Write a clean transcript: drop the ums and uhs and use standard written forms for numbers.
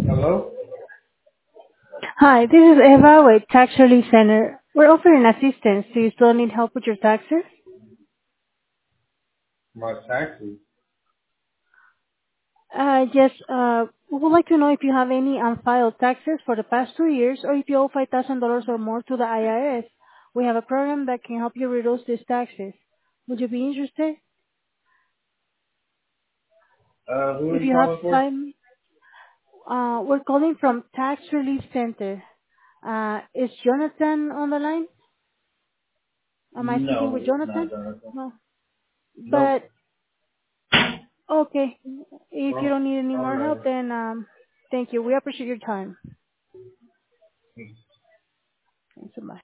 Hello? Hi, this is Eva with Tax Relief Center. We're offering assistance. Do you still need help with your taxes? My taxes? Yes, we would like to know if you have any unfiled taxes for the past 2 years or if you owe $5,000 or more to the IRS. We have a program that can help you reduce these taxes. Would you be interested? Who are If you you have calling for? time, we're calling from Tax Relief Center. Is Jonathan on the line? Am I speaking No, with it's not Jonathan? Jonathan. No. Nope. But okay. If you Wrong. don't need any Wrong more help, number. then thank you. We appreciate your time. Thanks so much.